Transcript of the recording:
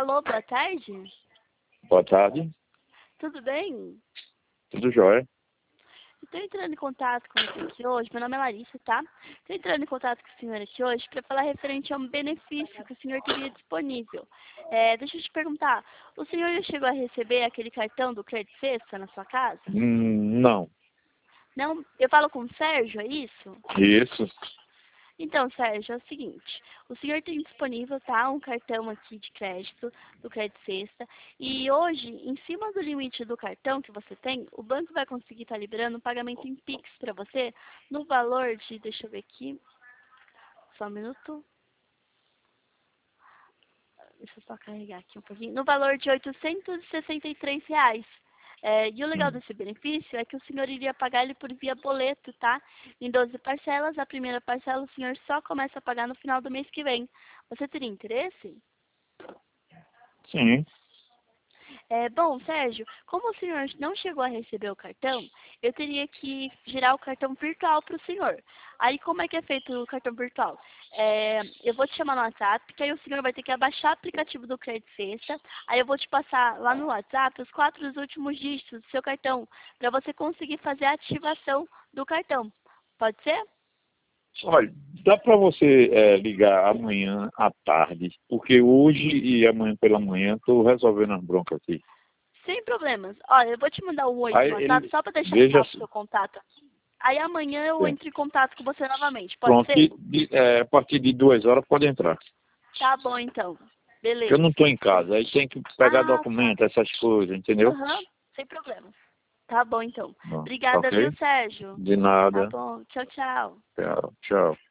Alô, boa tarde? Boa tarde, Tudo bem? tudo jóia? Estou entrando em contato com você aqui hoje. Meu nome é Larissa, tá? Estou entrando em contato com o senhor aqui hoje para falar referente a um benefício que o senhor teria disponível. Deixa eu te perguntar, o senhor já chegou a receber aquele cartão do Crédito Sexta na sua casa? Não. Não? Eu falo com o Sérgio, é isso? Isso. Então, Sérgio, é o seguinte, o senhor tem disponível, tá, um cartão aqui de crédito, do Crédito Sexta, e hoje, em cima do limite do cartão que você tem, o banco vai conseguir estar liberando um pagamento em Pix para você, no valor de, deixa eu ver aqui, só um minuto, deixa eu só carregar aqui um pouquinho, no valor de R$ 863. E o legal Hum. desse benefício é que o senhor iria pagar ele por via boleto, tá? Em 12 parcelas, a primeira parcela o senhor só começa a pagar no final do mês que vem. Você teria interesse? Sim. Bom, Sérgio, como o senhor não chegou a receber o cartão, eu teria que girar o cartão virtual para o senhor. Aí, como é que é feito o cartão virtual? Eu vou te chamar no WhatsApp, que aí o senhor vai ter que abaixar o aplicativo do Crédito Sexta. Aí eu vou te passar lá no WhatsApp os 4 últimos dígitos do seu cartão, para você conseguir fazer a ativação do cartão. Pode ser? Olha, dá para você ligar amanhã à tarde, porque hoje e amanhã pela manhã estou resolvendo as broncas aqui. Sem problemas. Olha, eu vou te mandar um oi Aí no WhatsApp ele, só para deixar veja, salvo o seu contato aqui. Aí amanhã eu sim. entro em contato com você novamente. Pode Pronto, ser? a partir de 2 horas pode entrar. Tá bom, então. Porque eu Beleza. não estou em casa, aí tem que pegar Ah, tá. documento, essas coisas, entendeu? Aham, sem problemas. Tá bom, então. Bom, Obrigada, viu, ok? Sérgio? De Tá nada. bom. Tchau, tchau. Tchau, tchau.